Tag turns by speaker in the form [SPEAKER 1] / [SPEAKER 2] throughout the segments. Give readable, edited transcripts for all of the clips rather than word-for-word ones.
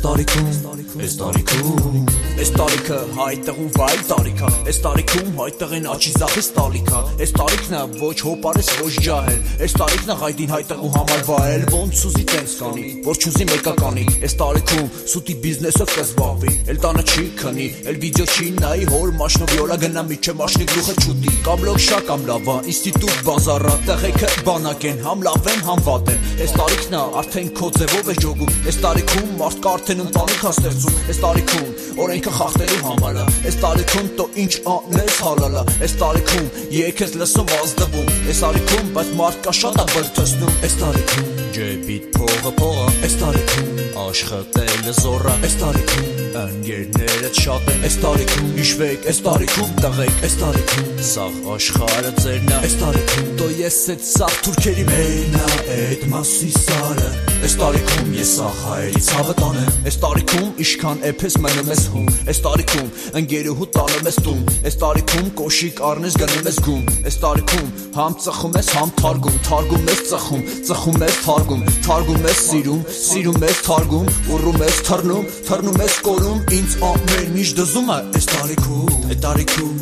[SPEAKER 1] Այս տարիքը հայտեղ ու վայր տարիքա, այս տարիքում հայտեղ են աչի զախիս տալիքա, այս տարիքն է ոչ հոպարես ոչ ջահել, այս տարիքն է հայտին հայտեղ ու համար վայել, ոնց ուզի տենց կանի, որ չուզի մեկականի, այս տարիքում սուտի բիզնեսով կզբաղվի, էլ տանը չի քնի, էլ վիդեո չի նայի, հոր մաշնով յոլա գնա միջե մաշնի գլուխը չուտի, կամ լոք շա կամ լավա, ինստիտուտ բազարա, տեղեքը բանակ են, համ լավ են, համ վատ են, այս տարիքն է արդեն քո ձևով է ջոգում, այս տարիքում մարդկա արդեն ընտանիք է ստեղծում, այս տարիքում օրենքը խախտելու համալա, այս տարիքում տո ինչ անես հալալա, այս տարիքում եկես լսում ազդվում, այս տարիքում բայց մարդկա շատ է բրդացնում, այս տարիքում ջեբիտ փողը, այս տարիքում աշխատելը զորա, այս տարիքում ընկերներդ շատ են, այս տարիքում հիշվեք, այս տարիքում տղեկ, այս տարիքում սաղ աշխարհը ձերն է, այս տարիքում տո ես էդ սաղ թուրքերի մենա, էդ մասի սարը, այս տարիքում ես սաղ հայերի ցավը տանեմ, այս տարիքում իշքան էփես մնում ես հում, այս տարիքում ընկերուհու տանում ես տուն, այս տարիքում կոշիկ առնես գնում ես գում, այս տարիքում համ ծխում ես, համ թարգում ես ծխում, ծխում ես թարգում ես սիրում ես թարգում, ուռում ես թռնում ես կորում, ինձ ամեն ինչ դզում է այս տարիքում,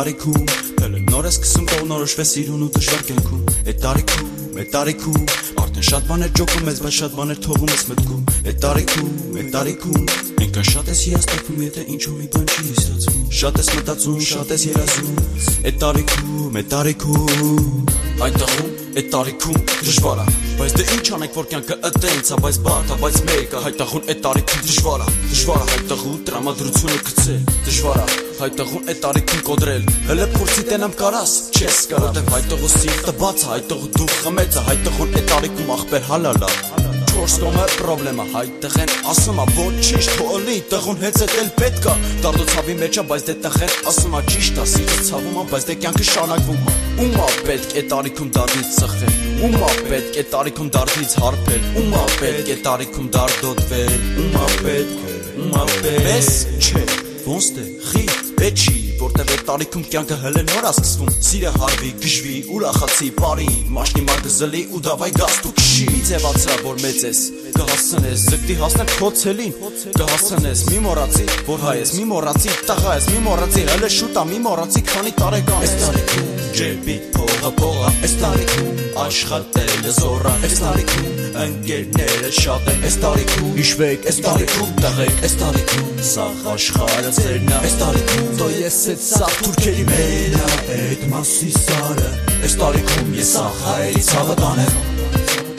[SPEAKER 1] նոր ես սկսում կողնորոշվես սիրուն ու դժվար կյանքում, այդ տարիքում արդեն շատ բաներ ջոկում ես, բայց շատ բաներ թողում ես մտքում, այդ տարիքում ինքան շատ ես հիասթափում, եթե ինչ-որ մի բան չի ստացվում, շատ ես մտածում, շատ ես երազում, այդ տարիքում այդ տարիքում դժվար է, բայց դե ինչ անենք, որ կյանքը ըտենց է, բայց բարդ է, բայց մեկ է, հայտաղուն այդ տարիքում դժվար է հայտաղու տրամադրությունը գցել, դժվար է հայտաղուն այդ տարիքում կոդրել, հələ փորձի տենամ կարաս, չես կարա, որտեվ հայտաղու սիրտը բաց է, հայտաղու դուխը մեծ է, հայտաղուն այդ տարիքում ախպեր հալալա, չորս կոմը պրոբլեմը, հայտեղ են ասում է, որ ճիշտ հոլի, տղուն հեծետ էլ պետք է, դարդո ցավի մեջ է, բայց դե տղեն ասում է ճիշտ է, սիրտը ցավում է, բայց դե կյանքը շարունակվում է, ումա պետք է տարիքում դարդից ծխել, ումա պետք է տարիքում դարդից հարբել, ումա պետք է տարիքում դարդոտվել, ումա պետք մեզ չէ, ոնց դե խիտ պետք չի, որտև այդ տարիքում կյանքը հələ նոր է սկսվում, սիրը հարվի, գժվի, ուրախացի, բարի, մաշնի մարգը զլի ու դավայ գաստու քշի, մի ձևացրա, որ մեծ ես, կհասցնես, զգտի հասնել քո ցելին, կհասցնես, մի մոռացի, որ հայ ես, մի մոռացի, տղա ես, մի մոռացի, հələ շուտ է, մի մոռացի, քանի տարեկան ես, այս տարիքում ջեբիտ փողը, այս տարիքում աշխատելը զորա, այս տարիքում ընկերները շատ են, այս տարիքում հիշվեք, այս տարիքում տղեկ, այս տարիքում սաղ աշխարհը ձերն է, այս տարիքում տո ես էդ սաղ թուրքերի մենա, էդ մասի սարը, այս տարիքում ես սաղ հայերի ցավը տանեմ